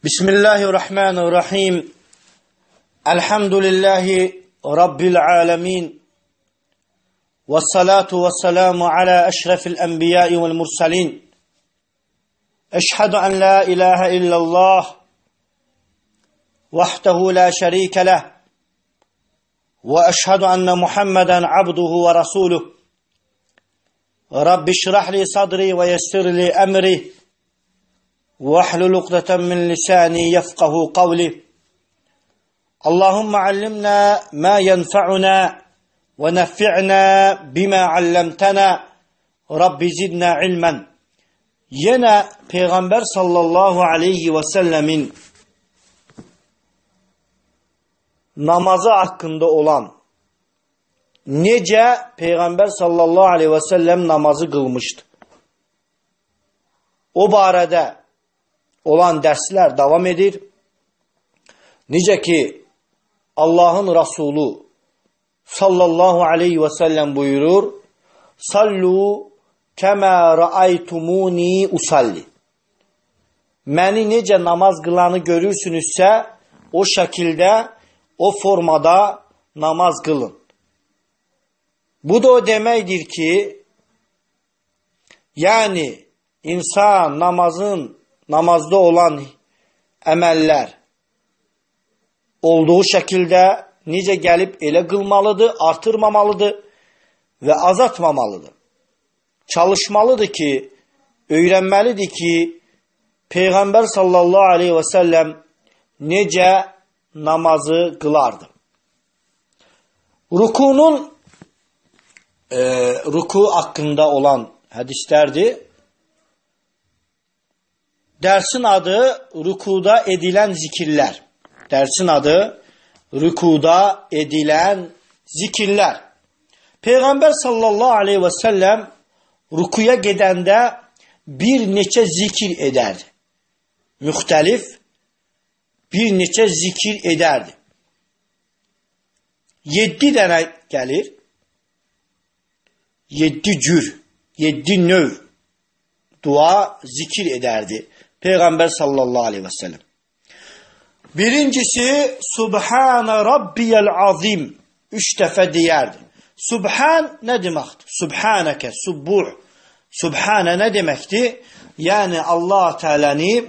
Bismillahirrahmanirrahim. Elhamdülillahi Rabbil alemin. Vessalatu vesselamu ala eşrefil enbiyai vel mursalin. Eşhedü en la ilahe illallah vahdehu la şerike leh. Ve eşhedü enne Muhammeden abduhu ve rasuluh. Rabbi şrah li sadri ve yessir li emri. وَاحْلُلْ عُقْدَةً مِنْ لِسَانِي يَفْقَهُ قَوْلِي اللهم علمنا ما ينفعنا ونفعنا بما علمتنا رب زدنا علما. Yine Peygamber sallallahu aleyhi ve sellemin namazı hakkında olan nece Peygamber sallallahu aleyhi ve sellem namazı kılmıştı. O barədə olan dersler devam edir. Nice ki Allah'ın Resulü sallallahu aleyhi ve sellem buyurur: Sallu kema ra'aytumuni usalli. Məni necə namaz qılanı görürsünüzsə, o şəkildə, o formada namaz qılın. Bu da o deməkdir ki, yani insan namazda olan əməllər olduğu şəkildə necə gəlib elə qılmalıdır, artırmamalıdır və azaltmamalıdır. Çalışmalıdır ki, öyrənməlidir ki, Peyğəmbər sallallahu aleyhi və səlləm necə namazı qılardı. Ruku haqqında olan hədislərdir. Dersin adı rükuda edilen zikirler. Dersin adı rükuda edilen zikirler. Peygamber sallallahu aleyhi ve sellem rükuya gedende bir neçə zikir ederdi. Müxtəlif bir neçə zikir ederdi. 7 dənə gəlir. 7 cür, 7 növ dua, zikir ederdi Peygamber sallallahu aleyhi ve sellem. Birincisi Subhane Rabbiyel Azim 3 defa deyərdi. Subhan ne deməkdir? Subhaneke, subbuh. Subhane ne deməkdir? Yani Allah Teala'nı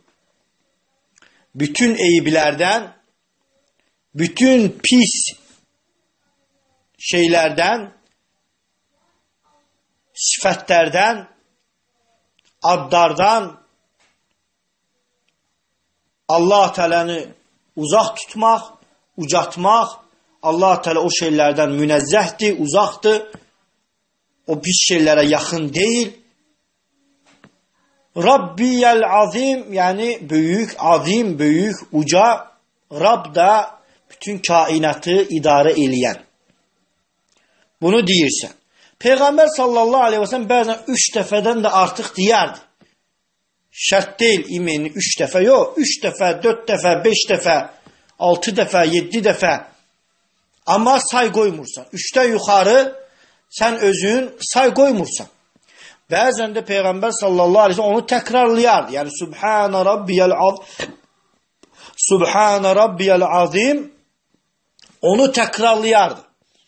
bütün eyiblerden, bütün pis şeylerden, sıfatlardan, adlardan Allah Teala'nı uzak tutmaq, ucatmaq, Allah Teala o şeylerden münezzehdir, uzaktır. O pis şeylere yakın değil. Rabbiyel Azim, yani büyük, azim, büyük, uca. Rab da bütün kainatı idare eleyen. Bunu deyirsən. Peygamber sallallahu aleyhi ve sellem bazen 3 defeden de artık deyərdi. Şart değil imeni 3 defa, yok 3 defa, 4 defa, 5 defa, 6 defa, 7 defa. Ama say koymursan. 3'ten yukarı sen özün say koymursan. Bazen de Peygamber sallallahu aleyhi ve sellem onu tekrarlayardı. Yani Subhane Rabbiyel Azim, Subhane Rabbiyel Azim onu tekrarlayardı.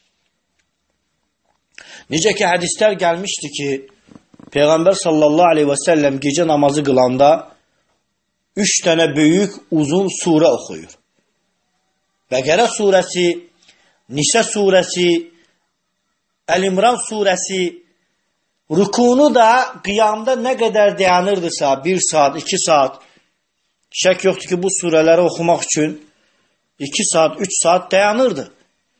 Nice ki hadisler gelmişti ki Peygamber sallallahu aleyhi ve sellem gece namazı kılanda 3 tane büyük uzun sure okuyor. Bekara suresi, Nisa suresi, El-İmran suresi, rükûnu da kıyamda ne kadar dayanırdıysa 1 saat, 2 saat, şek yoktu ki bu sureleri okumak için 2 saat, 3 saat dayanırdı.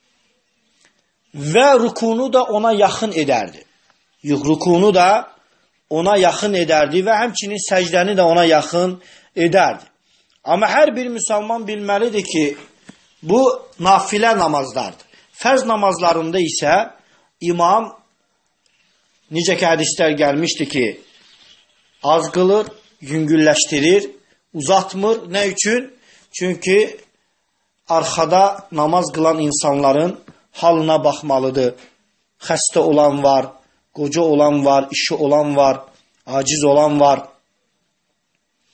Ve rükûnu da ona yakın ederdi. Rükûnu da ona yakın ederdi ve həmçinin səcdəni de ona yakın ederdi. Ama her bir Müslüman bilmelidir ki bu nafilə namazlardır. Fərz namazlarında ise imam necə ki hədislər gəlmişdi ki az qılır, yüngülləşdirir, uzatmır. Ne üçün? Çünkü arkada namaz kılan insanların halına baxmalıdır. Xəstə olan var, qoca olan var, işi olan var, aciz olan var.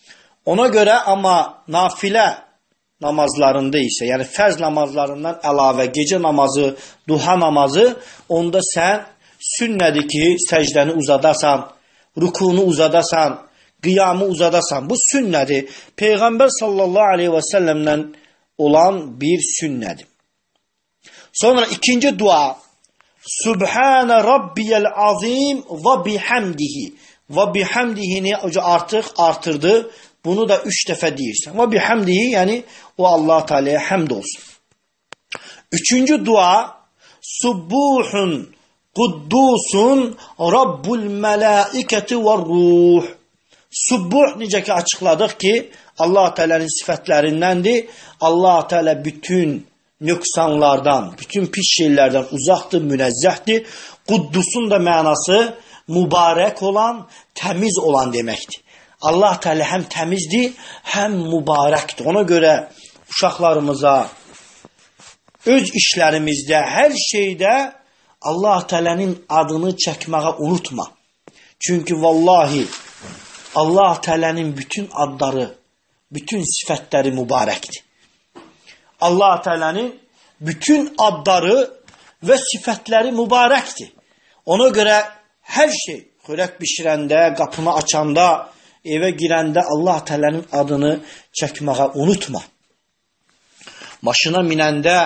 Ona görə amma nafilə namazlarında isə, yəni fərz namazlarından əlavə gecə namazı, duha namazı, onda sən sünnədir ki, səcdəni uzadasan, rukunu uzadasan, qiyamı uzadasan. Bu sünnədir. Peyğəmbər sallallahu aleyhi və səlləmdən olan bir sünnədir. Sonra ikinci dua. Subhane Rabbiyel azim və bihamdihi. Və bihamdihini artıq artırdı. Bunu da 3 dəfə deyirsən. Və bihamdihi, yəni o Allah Teala'ya həmd olsun. Üçüncü dua. Subbuhun quddusun Rabbul mələikəti və ruh. Subbuh necə ki açıqladıq ki, Allah Teala'nın sifətlərindəndir. Allah Teala bütün nöqsanlardan, bütün pis şeylərdən uzaqdır, münezzəhdir. Quddusun da mənası mübarək olan, təmiz olan deməkdir. Allah Teala həm təmizdir, həm mübarəkdir. Ona görə uşaqlarımıza, öz işlərimizdə, hər şeydə Allah Teala'nın adını çəkməyə unutma. Çünki vallahi Allah Teala'nın bütün adları, bütün sifətləri mübarəkdir. Allah Teala'nın bütün adları və sifətləri mübarəkdir. Ona görə hər şey, xörək bişirəndə, qapını açanda, evə girəndə Allah Teala'nın adını çəkməyə unutma. Maşına minəndə.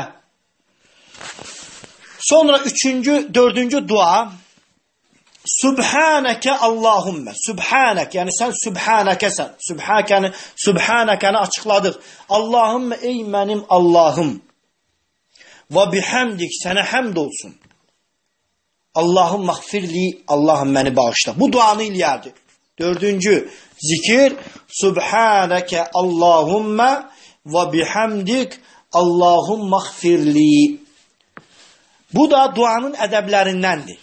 Sonra dördüncü dua. Subhaneke Allahümme. Subhanek, yani sen Subhanekesen. Subhanekeni açıkladık. Allahümme ey mənim Allahım. Ve bihamdik, sana hamd olsun. Allahım mağfirli, Allahım beni bağışla. Bu duanı iliyerdi. Dördüncü zikir. Subhaneke Allahümme ve bihamdik, Allahım mağfirli. Bu da duanın ədəblərindəndir.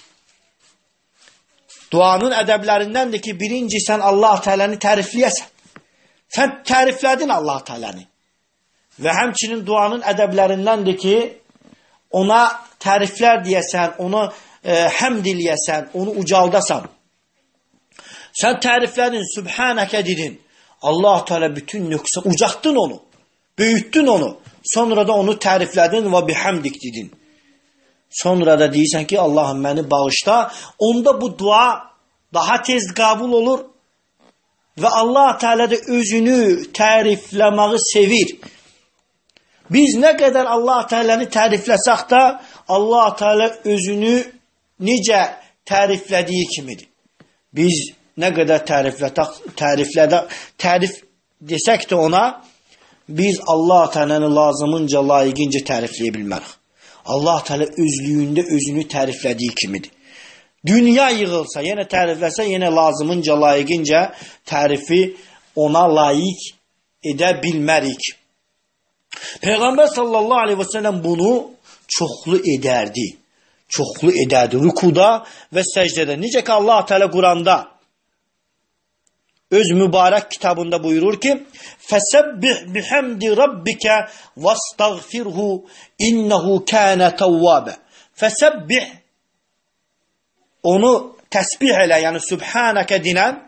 Duanın ədəblərindəndir ki, birinci sən Allah Teala'nı tərifləyəsən. Sən təriflədin Allah Teala'nı. Və həmçinin duanın ədəblərindəndir ki, ona təriflər deyəsən, ona həmd eləyəsən, onu ucaldasan. Sən təriflədin, Subhanəkə dedin. Allah Teala bütün nöqsan, ucaqdın onu, böyütdün onu. Sonra da onu təriflədin və bihamdik dedin. Sonra da deyirsən ki, Allahım məni bağışla. Onda bu dua daha tez qəbul olur. Və Allah Teala da özünü tərifləməyi sevir. Biz nə qədər Allah Teala'nı tərifləsək də, Allah Teala özünü necə təriflədiyi kimidir. Biz nə qədər tərif desək də ona, biz Allah Teala'nı lazımınca, layiqincə tərifləyə bilmərik. Allah Teala özlüyündə özünü təriflədiyi kimidir. Dünya yığılsa, yenə tərifləsə, yenə lazımınca, layiqincə tərifi ona layiq edə bilmərik. Peyğəmbər sallallahu aleyhi və səlləm bunu çoxlu edərdi. Çoxlu edərdi rükuda və səcdədə. Necə ki Allah Teala Quranda öz mübarək kitabında buyurur ki, فَسَبِّحْ بِحَمْدِ رَبِّكَ وَاسْتَغْفِرْهُ اِنَّهُ كَانَ تَوَّابًا. فَسَبِّحْ, onu təsbih elə, yəni Subhanəkə dinən,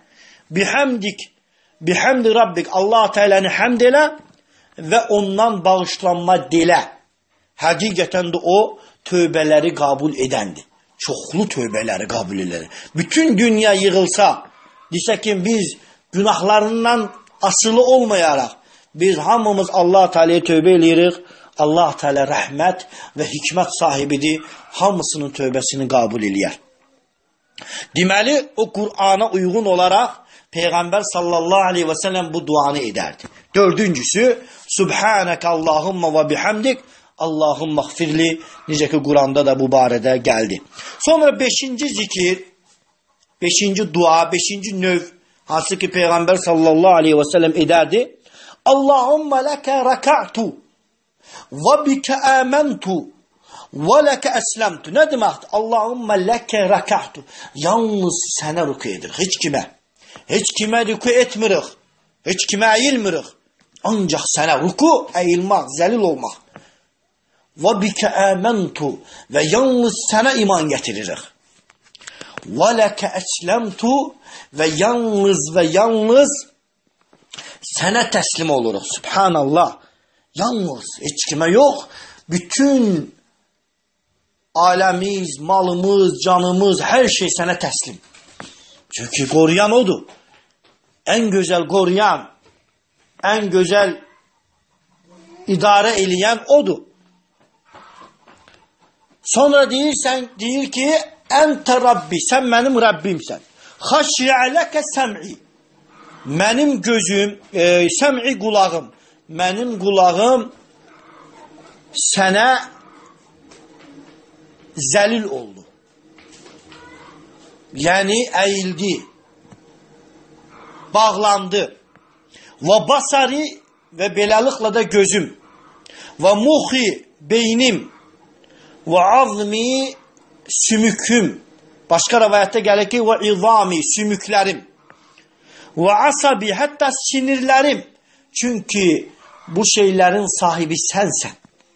bihamdi Rabbik, Allah Teala'nı həmd elə və ondan bağışlanma dilə. Həqiqətən də o tövbələri qəbul edəndir. Çoxlu tövbələri qəbul edəndir. Bütün dünya yığılsa, desə ki, biz günahlarından asılı olmayaraq, biz hamımız Allah Teala'ya tövbə eləyirik. Allah Teala rəhmət və hikmət sahibidir. Hamısının tövbəsini qəbul eləyər. Deməli, o Qur'ana uyğun olaraq Peyğəmbər sallallahu aleyhi və səlləm bu duanı edərdi. Dördüncüsü, Subhanəkə Allahumma və bihamdik, Allahum mağfirli, necə ki Qur'anda da bu barədə gəldi. Sonra beşinci zikir, beşinci dua, beşinci növ, hansı ki Peyğəmbər sallallahu aleyhi və səlləm edərdi. Allahumma ləkə rəka'tu və bikə əməntu və ləkə əsləmtu. Nə deməkdir? Allahumma ləkə rəka'tu. Yalnız sənə rüku edirik, heç kimə. Heç kimə rüku etmirik, heç kimə əyilmirik. Ancaq sənə rüku, əyilmək, zəlil olmaq. Və bikə əməntu və yalnız sənə iman getiririk. Və ləkə əsləmtu və yalnız Sənə təslim oluruq. Subhanallah. Yalnız heç kimə yox. Bütün aləmiz, malımız, canımız, hər şey sənə təslim. Çünki qoruyan odur. Ən gözəl qoruyan, ən gözəl idarə eləyən odur. Sonra deyir ki, əntə Rabbi, sən mənim Rabbimsən. Xaşi'ələkə səm'i. Mənim gözüm, səm'i qulağım. Mənim qulağım sənə zəlil oldu. Yəni əyildi. Bağlandı. Və basari və beləliklə də gözüm. Və muxi beynim. Və azmi sümüküm. Başqa rəvayətdə gəlir ki, və izami sümüklərim. Və asabi hətta sinirlərim. Çünki bu şeylərin sahibi sənsən.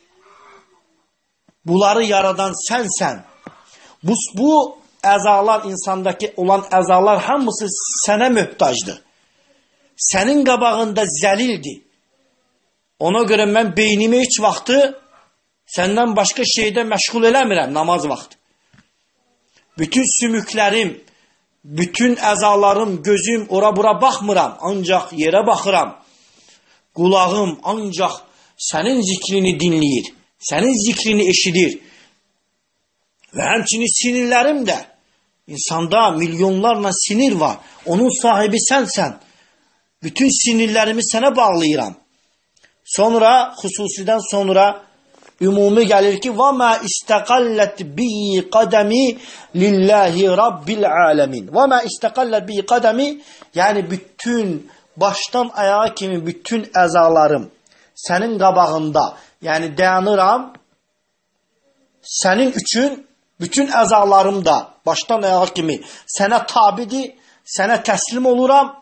Bunları yaradan sənsən. Bu əzalar, insandakı olan əzalar hamısı sənə möhtacdır. Sənin qabağında zəlildir. Ona görə mən beynimi heç vaxtı səndən başqa şeydə məşğul eləmirəm namaz vaxtı. Bütün sümüklərim, bütün əzalarım, gözüm ora-bura baxmıram. Ancaq yerə baxıram. Qulağım ancaq sənin zikrini dinləyir. Sənin zikrini eşidir. Və həmçinin sinirlərim də. İnsanda milyonlarla sinir var. Onun sahibi sənsən. Bütün sinirlərimi sənə bağlayıram. Sonra, xüsusidən sonra ümumi gəlir ki, وَمَا اِسْتَقَلَّتْ بِي قَدَمِي لِلَّهِ رَبِّ الْعَالَمِينَ وَمَا اِسْتَقَلَّتْ بِي قَدَمِي yəni bütün başdan ayağa kimi bütün əzalarım sənin qabağında, yəni dayanıram, sənin üçün bütün əzalarım da başdan ayağa kimi sənə tabidir, sənə təslim oluram.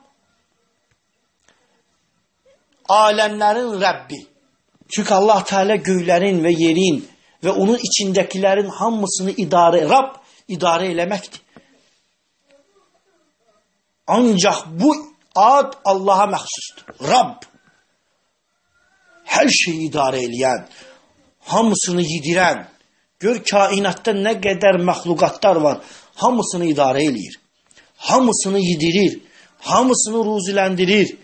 Aləmlərin Rəbbi. Çünki Allah Teala göylərin və yerin və onun içindəkilərin hamısını Rab idarə eləməkdir. Ancaq bu ad Allaha məxsusdur. Rab. Hər şeyi idarə eləyən, hamısını yedirən, gör kainatda nə qədər məxluqatlar var, hamısını idarə eləyir. Hamısını yedirir, hamısını ruziləndirir.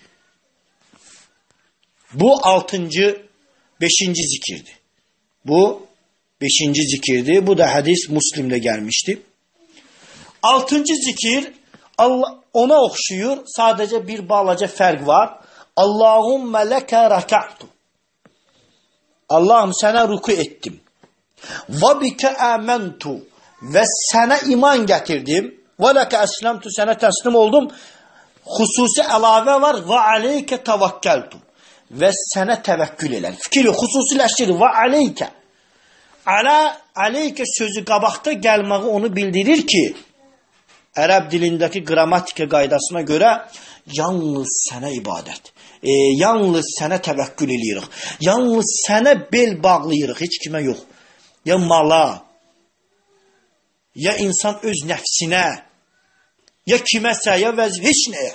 Bu 5-ci zikirdir. Bu 5-ci zikirdir. Bu da hədis Müslimdə gəlmişdi. 6-cı zikir ona oxşuyur. Sadəcə bir balaca fərq var. Allahümmə ləkə rəka'tu. Allahım sənə ruku etdim. Və bikə əməntu. Və sənə iman gətirdim. Və ləkə əsləmtu. Sənə təslim oldum. Xüsusi əlavə var. Və aleykə təvəkkəltu. Və sənə təvəkkül elər. Fikri xüsusiləşdirir. Və aleykə. Aleykə sözü qabaqda gəlməyi onu bildirir ki, ərəb dilindəki qrammatika qaydasına görə yalnız sənə ibadət. Yalnız sənə təvəkkül eləyirik. Yalnız sənə bel bağlayırıq. Heç kimə yox. Ya mala, ya insan öz nəfsinə, ya kiməsə, ya vəzifə, heç nəyə.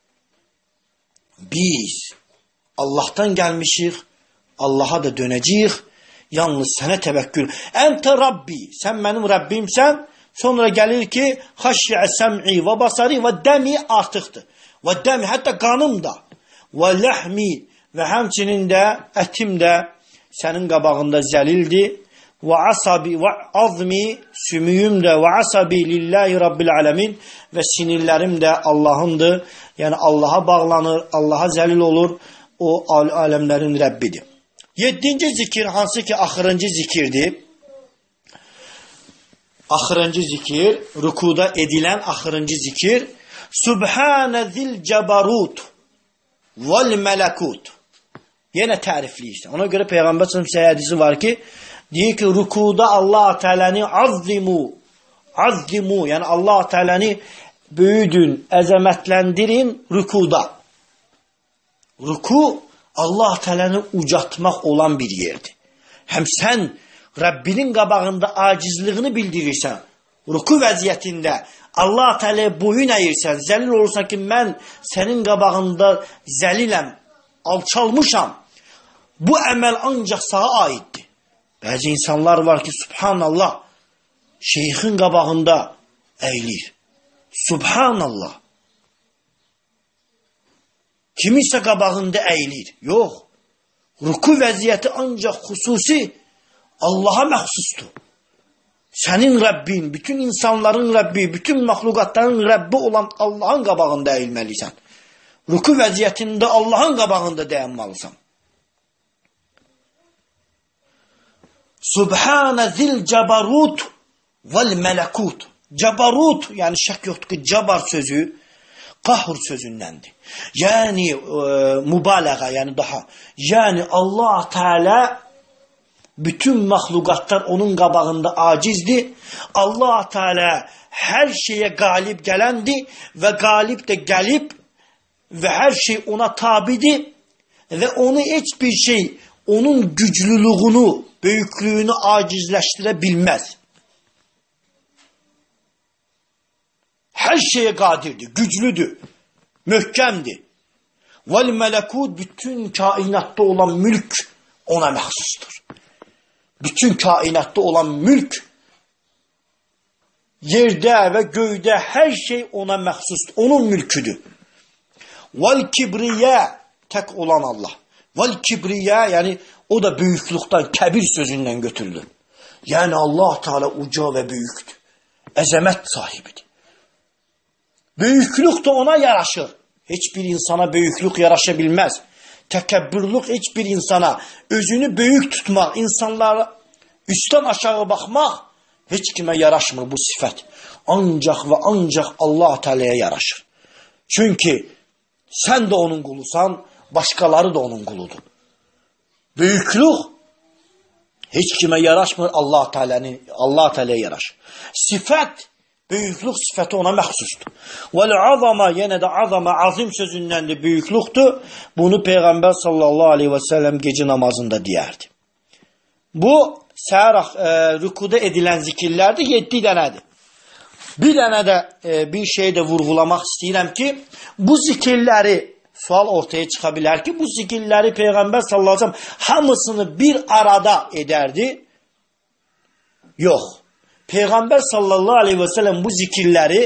Biz Allahdan gəlmişik, Allaha da dönəcəyik, yalnız sənə təvəkkül. Əntə Rabbi, sən mənim Rabbimsən, sonra gəlir ki, xəşyə səm'i və basari və dəmi artıqdır. Və dəmi, hətta qanım da, və ləhmi və həmçinin də, ətim də sənin qabağında zəlildir. Və asabi və azmi, sümüyüm də, və asabi lillahi rabbil aləmin və sinirlərim də Allahındır. Yəni Allaha bağlanır, Allaha zəlil olur. O aləmlərin Rəbbidir. 7-ci zikir, hansı ki axırıncı zikirdir. Axırıncı zikir, rükuda edilən axırıncı zikir. Subhanə zil cəbarut vəl mələkut. Yenə tərifləyirsən. Ona görə Peyğəmbər s.ə.v hədisi var ki, deyir ki, rükuda Allah Teala'ni azzimu, yəni Allah Teala'ni böyüdün, əzəmətləndirin rükuda. Ruku Allah Teala'nı ucatmaq olan bir yerdir. Həm sən Rəbbinin qabağında acizliğini bildirirsən. ruku vəziyyətində Allah Teala boyun əyirsən, zəlil olursan ki, mən sənin qabağında zəliləm, alçalmışam. Bu əməl ancaq sağa aiddir. Bəzi insanlar var ki, subhanallah, şeyxin qabağında əyilir. Subhanallah. Kimisə qabağında əyilir. Yox. Ruku vəziyyəti ancaq xüsusi Allaha məxsusdur. Sənin Rəbbin, bütün insanların Rəbbi, bütün məxluqatların Rəbbi olan Allahın qabağında əyilməlisən. Ruku vəziyyətində Allahın qabağında dayanmalısan. Subhanə zil cabarut vel melekut. Cabarut, yəni şək yoxdur ki, cabar sözü qahr sözündəndir. Yəni mübalağa, yəni daha. Yəni Allah Teala bütün məxluqatlar onun qabağında acizdir. Allah Teala hər şeyə qalib gələndir və qalib də gəlib və hər şey ona tabidir və onu heç bir şey onun güclülüğünü, böyüklüyünü acizləşdirə bilməz. Hər şeyə qadirdir, güclüdür, möhkəmdir. Vel melekut, bütün kainatda olan mülk ona məxsusdur. Bütün kainatda olan mülk, yerdə və göydə hər şey ona məxsusdur. Onun mülküdür. Vel kibriyə, tək olan Allah. Vel kibriyə, yəni o da böyüklükdən, kəbir sözündən götürülür. Yəni Allah Teala uca və böyükdür. Əzəmət sahibidir. Böyüklük də ona yaraşır. Heç bir insana böyüklük yaraşa bilməz. Təkəbbürlük heç bir insana, özünü böyük tutmaq, insanlara üstdən aşağı baxmaq heç kimə yaraşmır bu sifət. Ancaq və ancaq Allah Teala'ya yaraşır. Çünki sən də onun qulusan, başqaları da onun quludur. Böyüklük heç kimə yaraşmır, Allah Teala'ya yaraşır. Sifət, böyüklük sifəti ona məxsusdur. Vəl-azama, yenə də azama, azim sözündəndir, böyüklükdür. Bunu Peyğəmbər sallallahu aleyhi və səlləm gecə namazında deyərdi. Bu, səhər rükuda edilən zikirlərdir, 7 dənədir. Bir dənə də bir şey də vurğulamaq istəyirəm ki, bu zikirləri, sual ortaya çıxa bilər ki, bu zikirləri Peyğəmbər sallallahu aleyhi və səlləm hamısını bir arada edərdi. Yox. Peyğəmbər sallallahu aleyhi və səlləm bu zikirləri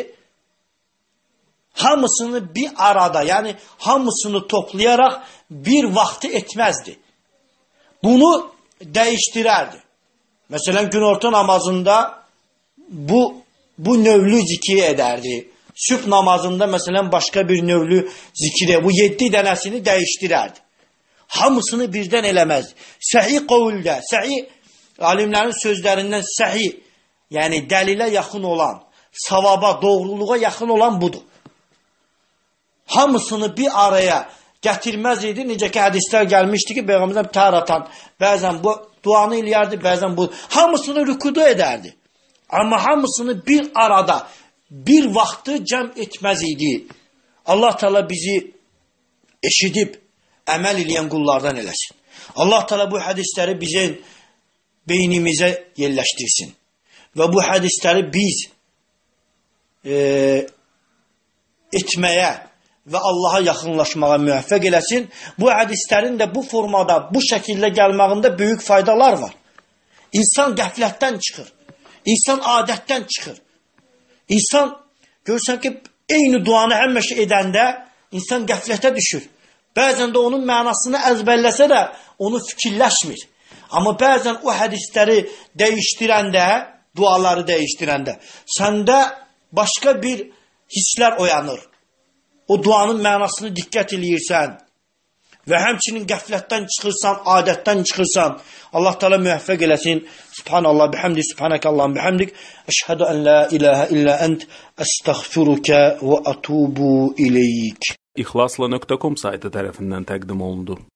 hamısını bir arada, yəni hamısını toplayaraq bir vaxtı etməzdi. Bunu dəyişdirərdi. Məsələn, günorta namazında bu növlü zikri edərdi. Sübh namazında məsələn başqa bir növlü zikri, bu 7 dənəsini dəyişdirərdi. Hamısını birdən eləməzdi. Səhih qovuldə, səhih alimlərin sözlərindən səhih, yəni dəlilə yaxın olan, savaba, doğruluğa yaxın olan budur. Hamısını bir araya gətirməz idi. Necə ki, hədislər gəlmişdi ki, Peyğəmbər təratan, bəzən bu duanı eləyərdi, bəzən bu. Hamısını rükuda edərdi. Amma hamısını bir arada, bir vaxtı cəm etməz idi. Allah Teala bizi eşidib, əməl eləyən qullardan eləsin. Allah Teala bu hədisləri bizim beynimizə yerləşdirsin. Və bu hədisləri biz etməyə və Allaha yaxınlaşmağa müvəffəq eləsin. Bu hədislərin də bu formada, bu şəkildə gəlməyində böyük faydalar var. İnsan qəflətdən çıxır. İnsan adətdən çıxır. İnsan, görürsən ki, eyni duanı həmişə edəndə insan qəflətə düşür. Bəzən də onun mənasını əzbərləsə də onu fikirləşmir. Amma bəzən o hədisləri dəyişdirəndə, duaları dəyişdirəndə, səndə başqa bir hisslər oyanır. O duanın mənasını diqqət eləyirsən və həmçinin qəflətdən çıxırsan, adətdən çıxırsan. Allah Teala müvəffəq eləsin. Subhanallah, bihamdik, subhanakallahum bihamdik. Əşhədu ən la ilahə illə ənt, əstəğfiruka və atubu ileyk. İxlasla.com saytı tərəfindən təqdim olundu.